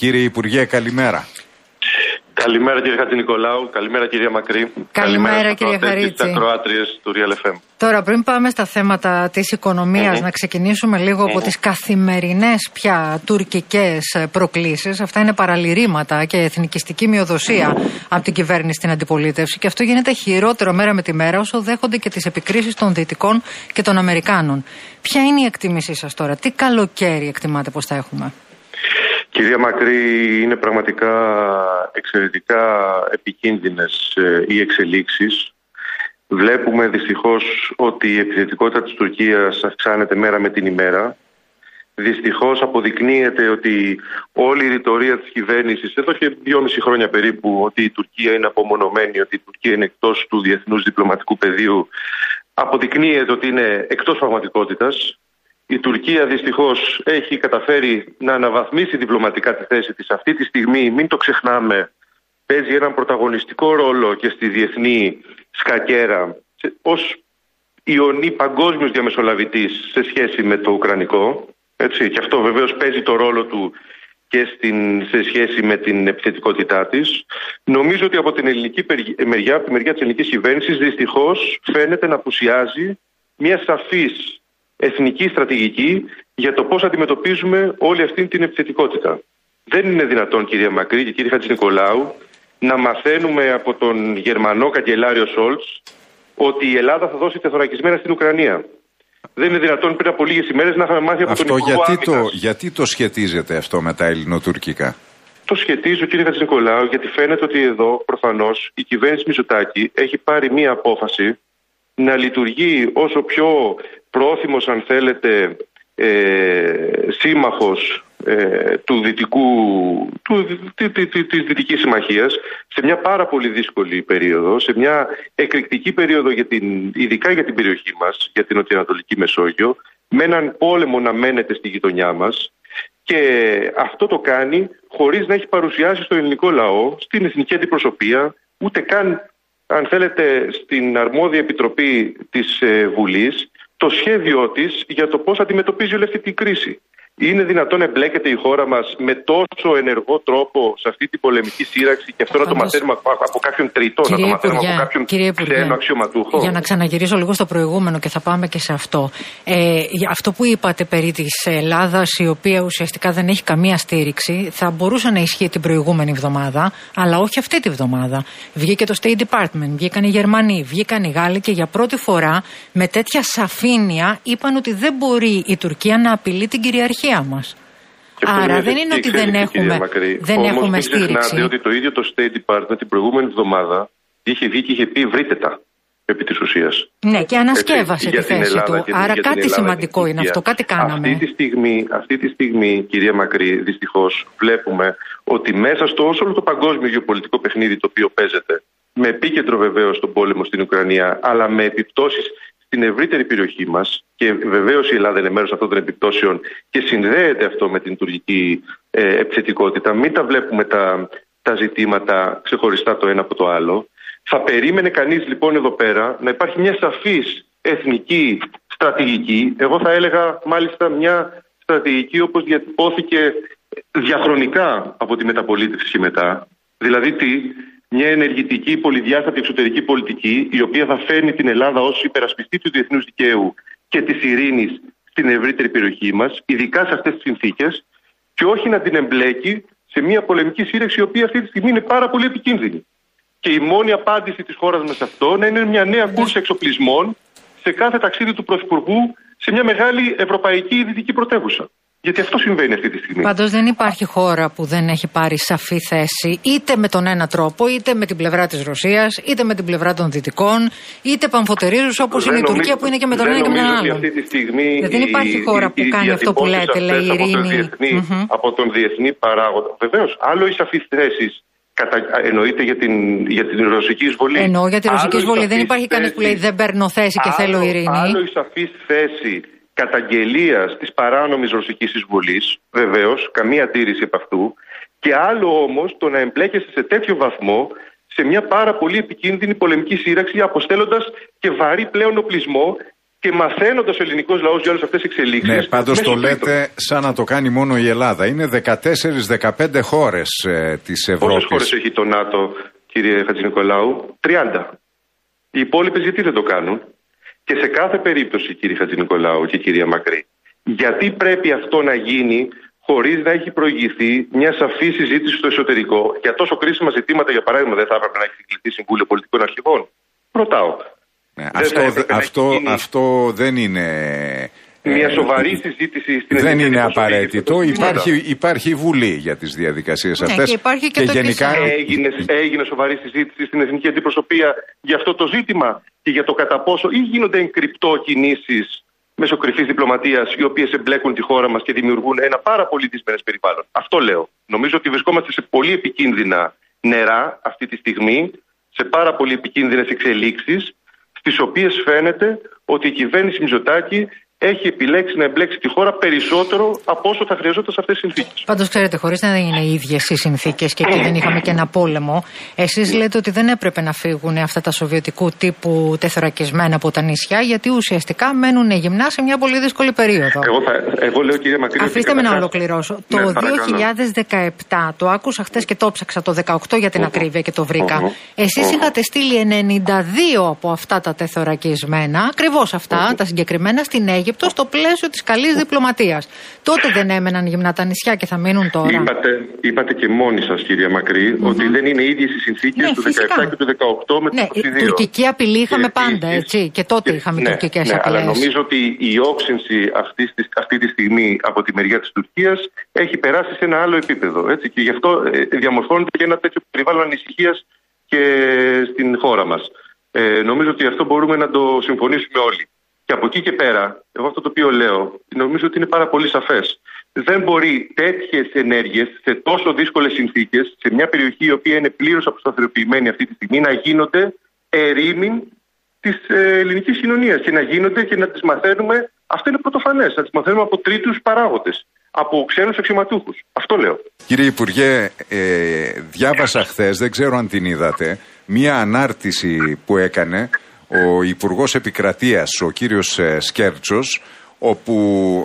Κύριε Υπουργέ, καλημέρα. Καλημέρα κύριε Χατζηνικολάου, καλημέρα κυρία Μακρύ. Καλημέρα κύριε Χαρίτση. Στις ακροάτριες του Real FM. Τώρα πριν πάμε στα θέματα της οικονομίας, να ξεκινήσουμε λίγο από τις καθημερινές πια τουρκικές προκλήσεις. Αυτά είναι παραλυρήματα και εθνικιστική μειοδοσία από την κυβέρνηση στην αντιπολίτευση, και αυτό γίνεται χειρότερο μέρα με τη μέρα όσο δέχονται και τις επικρίσεις των Δυτικών και των Αμερικάνων. Ποια είναι η εκτίμησή σας τώρα, τι καλοκαίρι εκτιμάτε πως θα έχουμε? Κυρία Μακρύ, είναι πραγματικά εξαιρετικά επικίνδυνες οι εξελίξεις. Βλέπουμε δυστυχώς ότι η επιθετικότητα της Τουρκίας αυξάνεται μέρα με την ημέρα. Δυστυχώς αποδεικνύεται ότι όλη η ρητορία της κυβέρνησης εδώ και 2,5 χρόνια περίπου, ότι η Τουρκία είναι απομονωμένη, ότι η Τουρκία είναι εκτός του διεθνούς διπλωματικού πεδίου, αποδεικνύεται ότι είναι εκτός πραγματικότητας. Η Τουρκία δυστυχώς έχει καταφέρει να αναβαθμίσει διπλωματικά τη θέση της. Αυτή τη στιγμή, μην το ξεχνάμε, παίζει έναν πρωταγωνιστικό ρόλο και στη διεθνή σκακέρα ως ιονή παγκόσμιος διαμεσολαβητής σε σχέση με το Ουκρανικό. Έτσι, και αυτό βεβαίως παίζει το ρόλο του και σε σχέση με την επιθετικότητά της. Νομίζω ότι από την ελληνική μεριά, από τη μεριά της ελληνικής κυβέρνησης, δυστυχώς φαίνεται να απουσιάζει μια σαφής εθνική στρατηγική για το πώς αντιμετωπίζουμε όλη αυτή την επιθετικότητα. Δεν είναι δυνατόν, κυρία Μακρύ και κύριε Χατζηνικολάου, να μαθαίνουμε από τον Γερμανό καγκελάριο Σόλτς ότι η Ελλάδα θα δώσει τεθωρακισμένα στην Ουκρανία. Δεν είναι δυνατόν πριν από λίγες ημέρες να είχαμε μάθει από τον Υπουργό Άμυνας. Γιατί το σχετίζεται αυτό με τα ελληνοτουρκικά? Το σχετίζω, κύριε Χατζηνικολάου, γιατί φαίνεται ότι εδώ προφανώς η κυβέρνηση Μητσοτάκη έχει πάρει μία απόφαση να λειτουργεί όσο πιο πρόθυμος, αν θέλετε, σύμμαχος της Δυτικής Συμμαχίας σε μια πάρα πολύ δύσκολη περίοδο, σε μια εκρηκτική περίοδο ειδικά για την περιοχή μας, για την Νοτιοανατολική Μεσόγειο, με έναν πόλεμο να μένεται στη γειτονιά μας, και αυτό το κάνει χωρίς να έχει παρουσιάσει στο ελληνικό λαό, στην εθνική αντιπροσωπεία, ούτε καν, αν θέλετε, στην αρμόδια επιτροπή της Βουλής, το σχέδιό της για το πώς αντιμετωπίζει όλη αυτή την κρίση. Είναι δυνατόν να εμπλέκεται η χώρα μας με τόσο ενεργό τρόπο σε αυτή την πολεμική σύραξη και αυτό να το μαθαίνουμε από κάποιον τρίτο, να το μαθαίνουμε από κάποιον ξένο αξιωματούχο? Για να ξαναγυρίσω λίγο στο προηγούμενο και θα πάμε και σε αυτό. Αυτό που είπατε περί της Ελλάδας, η οποία ουσιαστικά δεν έχει καμία στήριξη, θα μπορούσε να ισχύει την προηγούμενη εβδομάδα, αλλά όχι αυτή τη εβδομάδα. Βγήκε το State Department, βγήκαν οι Γερμανοί, βγήκαν οι Γάλλοι και για πρώτη φορά με τέτοια σαφήνεια είπαν ότι δεν μπορεί η Τουρκία να απειλεί την κυριαρχία μας. Άρα δεν είναι ότι δεν έχουμε στήριξη. Ξεχνάτε ότι το ίδιο το State Department την προηγούμενη εβδομάδα είχε βγει και είχε πει βρείτε τα επί της ουσίας. Ναι, και ανασκεύασε τη θέση του. Άρα κάτι σημαντικό είναι αυτό, κάτι κάναμε. Αυτή τη στιγμή, κυρία Μακρύ, δυστυχώς βλέπουμε ότι μέσα στο όλο το παγκόσμιο γεωπολιτικό παιχνίδι το οποίο παίζεται, με επίκεντρο βεβαίως τον πόλεμο στην Ουκρανία, αλλά με επιπτώσεις στην ευρύτερη περιοχή μας, και βεβαίως η Ελλάδα είναι μέρος αυτών των επιπτώσεων και συνδέεται αυτό με την τουρκική επιθετικότητα. Μην τα βλέπουμε τα ζητήματα ξεχωριστά το ένα από το άλλο. Θα περίμενε κανείς λοιπόν εδώ πέρα να υπάρχει μια σαφής εθνική στρατηγική, εγώ θα έλεγα μάλιστα μια στρατηγική όπως διατυπώθηκε διαχρονικά από τη μεταπολίτευση και μετά. Δηλαδή μια ενεργητική πολυδιάστατη εξωτερική πολιτική, η οποία θα φέρνει την Ελλάδα ως υπερασπιστή του διεθνούς δικαίου και της ειρήνης στην ευρύτερη περιοχή μας, ειδικά σε αυτές τις συνθήκες, και όχι να την εμπλέκει σε μια πολεμική σύραξη, η οποία αυτή τη στιγμή είναι πάρα πολύ επικίνδυνη. Και η μόνη απάντηση της χώρας μας σε αυτό να είναι μια νέα κούρσα εξοπλισμών σε κάθε ταξίδι του Πρωθυπουργού σε μια μεγάλη ευρωπαϊκή ή δυτική πρωτεύουσα. Γιατί αυτό συμβαίνει αυτή τη στιγμή. Πάντως δεν υπάρχει χώρα που δεν έχει πάρει σαφή θέση, είτε με τον ένα τρόπο, είτε με την πλευρά της Ρωσίας, είτε με την πλευρά των Δυτικών, είτε παμφωτερίζους όπως είναι η Τουρκία που είναι και με τον ένα και με τον άλλο. Δεν υπάρχει χώρα που κάνει αυτό που λέτε, λέει ειρήνη. Από τον διεθνή παράγοντα. Βεβαίως, άλλο οι σαφείς θέσεις. Εννοείται για την ρωσική εισβολή. Εννοώ για τη ρωσική εισβολή. Δεν υπάρχει κανείς που λέει δεν παίρνω θέση και θέλω ειρήνη. Άλλο η σαφής θέση καταγγελίας της παράνομης ρωσικής εισβολής, βεβαίως, καμία αντίρρηση από αυτού, και άλλο όμως το να εμπλέκεσαι σε τέτοιο βαθμό σε μια πάρα πολύ επικίνδυνη πολεμική σύραξη, αποστέλλοντας και βαρύ πλέον οπλισμό και μαθαίνοντας ο ελληνικός λαός για όλες αυτές τις εξελίξεις. Ναι, πάντως το λέτε σαν να το κάνει μόνο η Ελλάδα. Είναι 14-15 χώρες της Ευρώπης. Πόσες χώρες έχει το ΝΑΤΟ, κύριε Χατζηνικολάου? 30. Οι υπόλοιπες γιατί δεν το κάνουν? Και σε κάθε περίπτωση, κύριε Χατζηνικολάου και κυρία Μακρύ, γιατί πρέπει αυτό να γίνει χωρίς να έχει προηγηθεί μια σαφή συζήτηση στο εσωτερικό για τόσο κρίσιμα ζητήματα? Για παράδειγμα, δεν θα έπρεπε να έχει συγκληθεί Συμβούλιο Πολιτικών Αρχηγών? Ρωτάω. Ναι, αυτό δεν είναι. Μια σοβαρή συζήτηση στην δεν είναι απαραίτητο. Υπάρχει η Βουλή για τις διαδικασίες αυτές. Και υπάρχει και το γενικά έγινε σοβαρή συζήτηση στην Εθνική Αντιπροσωπεία για αυτό το ζήτημα και για το κατά πόσο, ή γίνονται εγκρυπτό κινήσεις μέσω κρυφής διπλωματίας, οι οποίες εμπλέκουν τη χώρα μας και δημιουργούν ένα πάρα πολύ δυσμενές περιβάλλον? Αυτό λέω. Νομίζω ότι βρισκόμαστε σε πολύ επικίνδυνα νερά αυτή τη στιγμή, σε πάρα πολύ επικίνδυνες εξελίξεις, στις οποίες φαίνεται ότι η κυβέρνηση Μητσοτάκη έχει επιλέξει να εμπλέξει τη χώρα περισσότερο από όσο θα χρειαζόταν σε αυτές τις συνθήκες. Πάντως, ξέρετε, χωρίς να είναι οι ίδιες οι συνθήκες και εκεί δεν είχαμε και ένα πόλεμο, εσείς λέτε ότι δεν έπρεπε να φύγουν αυτά τα σοβιετικού τύπου τεθωρακισμένα από τα νησιά, γιατί ουσιαστικά μένουν γυμνά σε μια πολύ δύσκολη περίοδο. Εγώ λέω, κυρία Μακρύ. Αφήστε με να ολοκληρώσω. Το 2017, το άκουσα χτες και το ψάξα, το 18 για την ακρίβεια και το βρήκα. Εσείς είχατε στείλει 92 από αυτά τα τεθωρακισμένα, ακριβώς αυτά, τα συγκεκριμένα, στην Αίγυπτο, στο πλαίσιο της καλής διπλωματίας. Τότε δεν έμεναν γυμνά τα νησιά και θα μείνουν τώρα? Είπατε και μόνοι σας, κυρία Μακρύ, ότι δεν είναι ίδιες οι συνθήκες του 2017 και του 2018 με το 2022. Τουρκική απειλή είχαμε πάντα, έτσι. Και τότε είχαμε τουρκικές απειλές. Αλλά νομίζω ότι η όξυνση αυτή τη στιγμή από τη μεριά της Τουρκίας έχει περάσει σε ένα άλλο επίπεδο. Έτσι, και γι' αυτό διαμορφώνεται και ένα τέτοιο περιβάλλον ανησυχίας και στην χώρα μας. Νομίζω ότι αυτό μπορούμε να το συμφωνήσουμε όλοι. Και από εκεί και πέρα, εγώ αυτό το οποίο λέω, νομίζω ότι είναι πάρα πολύ σαφές. Δεν μπορεί τέτοιες ενέργειες σε τόσο δύσκολες συνθήκες, σε μια περιοχή η οποία είναι πλήρως αποσταθεροποιημένη αυτή τη στιγμή, να γίνονται ερήμην της ελληνικής κοινωνίας και να γίνονται και να τις μαθαίνουμε. Αυτό είναι πρωτοφανές. Να τις μαθαίνουμε από τρίτους παράγοντες, από ξένους αξιωματούχους. Αυτό λέω. Κύριε Υπουργέ, διάβασα χθες, δεν ξέρω αν την είδατε, μία ανάρτηση που έκανε ο Υπουργός Επικρατείας, ο κύριος Σκέρτσος, όπου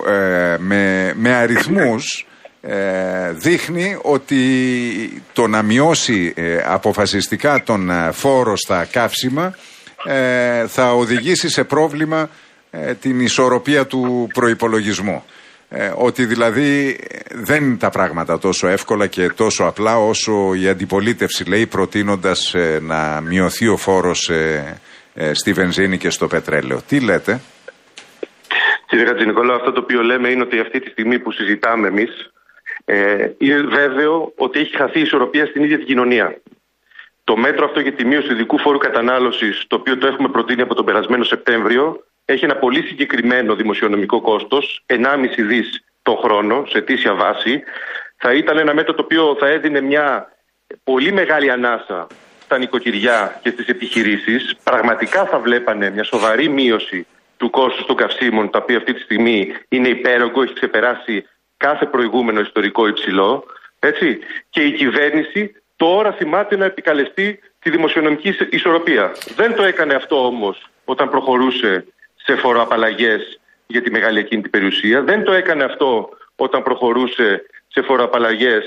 με αριθμούς δείχνει ότι το να μειώσει αποφασιστικά τον φόρο στα καύσιμα θα οδηγήσει σε πρόβλημα την ισορροπία του προϋπολογισμού. Ότι δηλαδή δεν είναι τα πράγματα τόσο εύκολα και τόσο απλά όσο η αντιπολίτευση λέει, προτείνοντας να μειωθεί ο φόρος στη βενζίνη και στο πετρέλαιο. Τι λέτε? Κύριε Χατζηνικολάου, αυτό το οποίο λέμε είναι ότι αυτή τη στιγμή που συζητάμε εμείς, είναι βέβαιο ότι έχει χαθεί η ισορροπία στην ίδια την κοινωνία. Το μέτρο αυτό για τη μείωση του ειδικού φόρου κατανάλωσης, το οποίο το έχουμε προτείνει από τον περασμένο Σεπτέμβριο, έχει ένα πολύ συγκεκριμένο δημοσιονομικό κόστος, 1,5 δις το χρόνο, σε αιτήσια βάση. Θα ήταν ένα μέτρο το οποίο θα έδινε μια πολύ μεγάλη ανάσα στα νοικοκυριά και στις επιχειρήσεις. Πραγματικά θα βλέπανε μια σοβαρή μείωση του κόστους των καυσίμων, τα οποία αυτή τη στιγμή είναι υπέρογκο, έχει ξεπεράσει κάθε προηγούμενο ιστορικό υψηλό. Έτσι. Και η κυβέρνηση τώρα θυμάται να επικαλεστεί τη δημοσιονομική ισορροπία. Δεν το έκανε αυτό όμως όταν προχωρούσε σε φοροαπαλλαγές για τη μεγάλη ακίνητη περιουσία. Δεν το έκανε αυτό όταν προχωρούσε σε φοροαπαλλαγές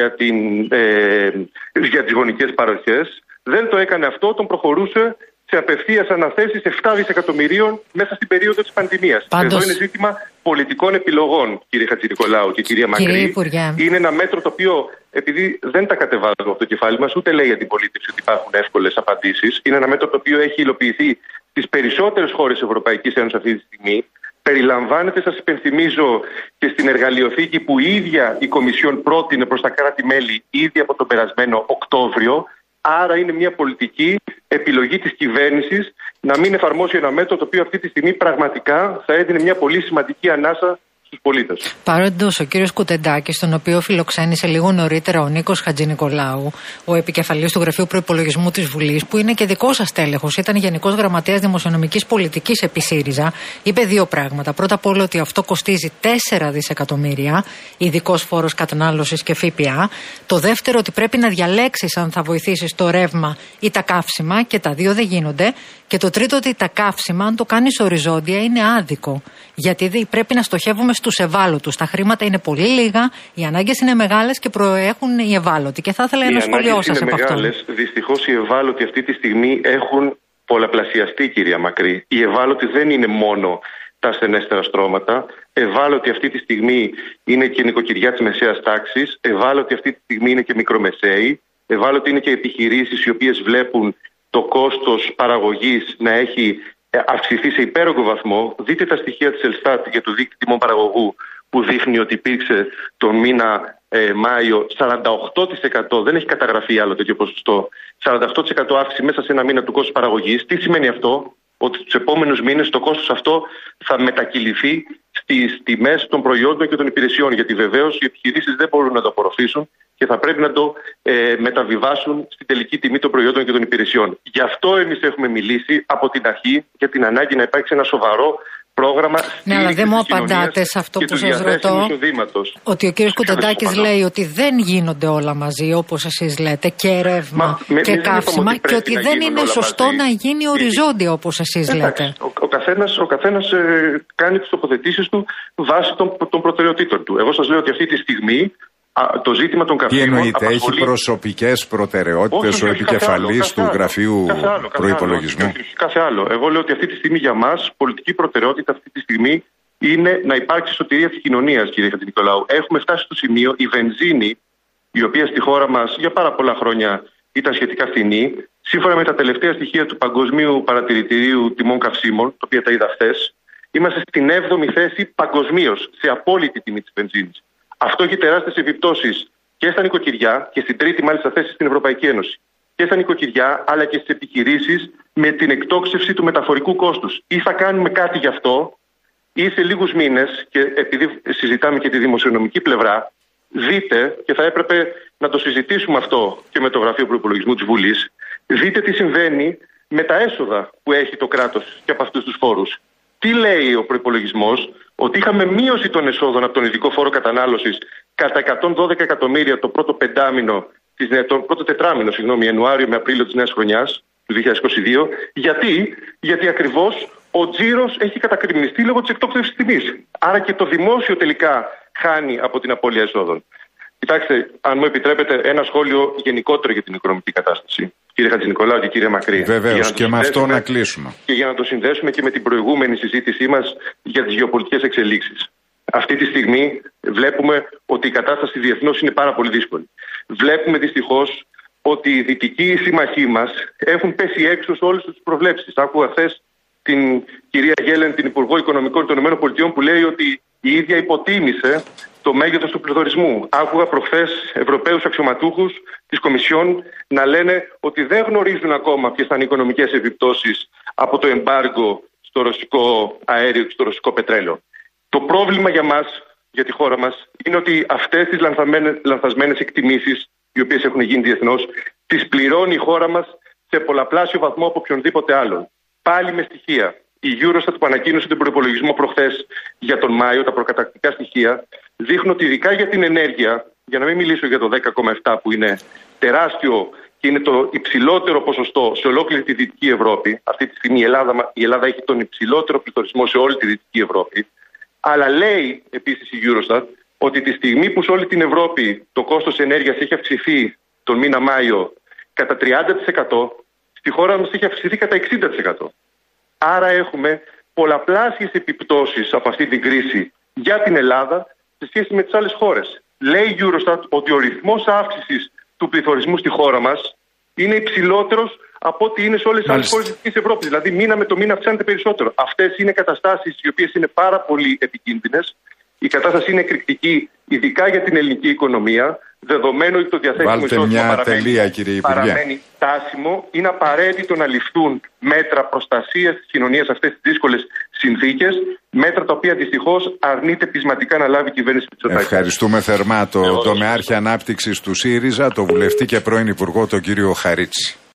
για τις γονικές παροχές. Δεν το έκανε αυτό όταν προχωρούσε σε απευθείας αναθέσεις 7 δισεκατομμυρίων μέσα στην περίοδο της πανδημίας. Εδώ είναι ζήτημα πολιτικών επιλογών, κύριε Χατζηνικολάου και κυρία Μακρύ. Είναι ένα μέτρο το οποίο, επειδή δεν τα κατεβάζουμε από το κεφάλι μας, ούτε λέει η αντιπολίτευση ότι υπάρχουν εύκολες απαντήσεις. Είναι ένα μέτρο το οποίο έχει υλοποιηθεί στις περισσότερες χώρες της Ευρωπαϊκής Ένωσης αυτή τη στιγμή. Περιλαμβάνεται, σας υπενθυμίζω, και στην εργαλειοθήκη που η ίδια η Κομισιόν πρότεινε προς τα κράτη-μέλη ήδη από τον περασμένο Οκτώβριο. Άρα είναι μια πολιτική επιλογή της κυβέρνησης να μην εφαρμόσει ένα μέτρο το οποίο αυτή τη στιγμή πραγματικά θα έδινε μια πολύ σημαντική ανάσα στους πολίτες. Παρόντως ο κύριος Κουτεντάκης, τον οποίο φιλοξένησε λίγο νωρίτερα ο Νίκος Χατζηνικολάου, ο επικεφαλής του Γραφείου Προϋπολογισμού της Βουλής, που είναι και δικός σας τέλεχος, ήταν Γενικός Γραμματέας Δημοσιονομικής Πολιτικής επί ΣΥΡΙΖΑ, είπε δύο πράγματα. Πρώτα απ' όλα ότι αυτό κοστίζει 4 δισεκατομμύρια, ειδικός φόρος κατανάλωσης και ΦΠΑ. Το δεύτερο, ότι πρέπει να διαλέξεις αν θα βοηθήσεις το ρεύμα ή τα καύσιμα, και τα δύο δεν γίνονται. Και το τρίτο, ότι τα καύσιμα, αν το κάνεις οριζόντια, είναι άδικο. Γιατί πρέπει να στοχεύουμε στους ευάλωτους. Τα χρήματα είναι πολύ λίγα, οι ανάγκες είναι μεγάλες και προέχουν οι ευάλωτοι. Και θα ήθελα ένα σχόλιο σας από αυτό. Δυστυχώς οι ευάλωτοι αυτή τη στιγμή έχουν πολλαπλασιαστεί, κυρία Μακρύ. Οι ευάλωτοι δεν είναι μόνο τα ασθενέστερα στρώματα. Ευάλωτοι αυτή τη στιγμή είναι και νοικοκυριά της μεσαίας τάξης. Ευάλωτοι αυτή τη στιγμή είναι και μικρομεσαίοι. Ευάλωτοι είναι και επιχειρήσεις οι οποίες βλέπουν το κόστος παραγωγής να έχει αυξηθεί σε υπέρογκο βαθμό. Δείτε τα στοιχεία της Ελστάτ για το δίκτυο τιμών παραγωγού, που δείχνει ότι υπήρξε τον μήνα Μάιο 48%, δεν έχει καταγραφεί άλλο τέτοιο ποσοστό, 48% αύξηση μέσα σε ένα μήνα του κόστους παραγωγής. Τι σημαίνει αυτό? Ότι τους επόμενους μήνες το κόστος αυτό θα μετακυληθεί στις τιμές των προϊόντων και των υπηρεσιών, γιατί βεβαίως οι επιχειρήσεις δεν μπορούν να το απορροφήσουν και θα πρέπει να το μεταβιβάσουν στην τελική τιμή των προϊόντων και των υπηρεσιών. Γι' αυτό εμείς έχουμε μιλήσει από την αρχή για την ανάγκη να υπάρξει ένα σοβαρό πρόγραμμα. Ναι, αλλά δεν μου απαντάτε σε αυτό που σας ρωτώ. Ότι ο κύριος Κουτεντάκης λέει ότι δεν γίνονται όλα μαζί, όπως εσείς λέτε, και ρεύμα και καύσιμα, και ότι δεν είναι σωστό να γίνει οριζόντια, όπως εσείς λέτε. Ο καθένας κάνει τις τοποθετήσεις του βάσει των προτεραιοτήτων του. Εγώ σας λέω ότι αυτή τη στιγμή το ζήτημα των καυσίμων. Τι εννοείται, έχει προσωπικές προτεραιότητες ο επικεφαλής του Γραφείου Προϋπολογισμού? Κάθε άλλο. Εγώ λέω ότι αυτή τη στιγμή για μας πολιτική προτεραιότητα αυτή τη στιγμή είναι να υπάρξει σωτηρία της κοινωνίας, κύριε Χατζηνικολάου. Έχουμε φτάσει στο σημείο η βενζίνη, η οποία στη χώρα μας για πάρα πολλά χρόνια ήταν σχετικά φθηνή, σύμφωνα με τα τελευταία στοιχεία του Παγκοσμίου Παρατηρητηρίου Τιμών Καυσίμων, τα οποία τα είδα χθες, είμαστε στην 7η θέση παγκοσμίως σε απόλυτη τιμή της βενζίνης. Αυτό έχει τεράστιες επιπτώσεις και στα νοικοκυριά και στην τρίτη μάλιστα θέση στην Ευρωπαϊκή Ένωση. Και στα νοικοκυριά αλλά και στις επιχειρήσεις με την εκτόξευση του μεταφορικού κόστους. Ή θα κάνουμε κάτι γι' αυτό, ή σε λίγους μήνες, και επειδή συζητάμε και τη δημοσιονομική πλευρά, δείτε, και θα έπρεπε να το συζητήσουμε αυτό και με το Γραφείο Προϋπολογισμού της Βουλής, δείτε τι συμβαίνει με τα έσοδα που έχει το κράτος και από αυτούς τους φόρους. Τι λέει ο προϋπολογισμός? Ότι είχαμε μείωση των εσόδων από τον ειδικό φόρο κατανάλωσης κατά 112 εκατομμύρια το πρώτο πεντάμινο, το πρώτο τετράμινο, Ιανουάριο με Απρίλιο της νέας χρονιάς του 2022. Γιατί ακριβώς ο τζίρος έχει κατακριμνιστεί λόγω της εκτόξευσης τιμής. Άρα και το δημόσιο τελικά χάνει από την απώλεια εσόδων. Κοιτάξτε, αν μου επιτρέπετε, ένα σχόλιο γενικότερο για την οικονομική κατάσταση. Κύριε Χατζηνικολάου και κύριε Μακρύ. Βεβαίως, και με αυτό να κλείσουμε. Και για να το συνδέσουμε και με την προηγούμενη συζήτησή μας για τις γεωπολιτικές εξελίξεις. Αυτή τη στιγμή βλέπουμε ότι η κατάσταση διεθνώς είναι πάρα πολύ δύσκολη. Βλέπουμε δυστυχώς ότι οι δυτικοί σύμμαχοί μας έχουν πέσει έξω σε όλες τις προβλέψεις. Άκουγα χθες την κυρία Γέλεν, την Υπουργό Οικονομικών των ΗΠΑ, που λέει ότι η ίδια υποτίμησε το μέγεθος του πληθωρισμού. Άκουγα προχθές Ευρωπαίους αξιωματούχους της Κομισιόν να λένε ότι δεν γνωρίζουν ακόμα ποιες θα είναι οι οικονομικές επιπτώσεις από το εμπάργκο στο ρωσικό αέριο και στο ρωσικό πετρέλαιο. Το πρόβλημα για μας, για τη χώρα μας, είναι ότι αυτές τις λανθασμένες εκτιμήσεις, οι οποίες έχουν γίνει διεθνώς, τις πληρώνει η χώρα μας σε πολλαπλάσιο βαθμό από οποιονδήποτε άλλον. Πάλι με στοιχεία. Η Eurostat που ανακοίνωσε τον προϋπολογισμό προχθές για τον Μάιο, τα προκαταρκτικά στοιχεία, δείχνουν ότι ειδικά για την ενέργεια, για να μην μιλήσω για το 10,7 που είναι τεράστιο και είναι το υψηλότερο ποσοστό σε ολόκληρη τη Δυτική Ευρώπη. Αυτή τη στιγμή η Ελλάδα έχει τον υψηλότερο πληθωρισμό σε όλη τη Δυτική Ευρώπη. Αλλά λέει επίσης η Eurostat ότι τη στιγμή που σε όλη την Ευρώπη το κόστος ενέργειας έχει αυξηθεί τον μήνα Μάιο κατά 30%, στη χώρα μας έχει αυξηθεί κατά 60%. Άρα έχουμε πολλαπλάσιες επιπτώσεις από αυτή την κρίση για την Ελλάδα σε σχέση με τις άλλες χώρες. Λέει η Eurostat ότι ο ρυθμός αύξησης του πληθωρισμού στη χώρα μας είναι υψηλότερος από ό,τι είναι σε όλες τις άλλες χώρες της Ευρώπης. Δηλαδή μήνα με το μήνα αυξάνεται περισσότερο. Αυτές είναι καταστάσεις οι οποίες είναι πάρα πολύ επικίνδυνες. Η κατάσταση είναι εκρηκτική, ειδικά για την ελληνική οικονομία. Δεδομένου ότι το διαθέσιμο εισόδημα παραμένει στάσιμο, είναι απαραίτητο να ληφθούν μέτρα προστασίας της κοινωνίας σε αυτές τις δύσκολες συνθήκες, μέτρα τα οποία δυστυχώς αρνείται πεισματικά να λάβει η κυβέρνηση Μητσοτάκη. Ευχαριστούμε θερμά τον τομεάρχη ανάπτυξης του ΣΥΡΙΖΑ, τον βουλευτή και πρώην Υπουργό, τον κύριο Χαρίτση.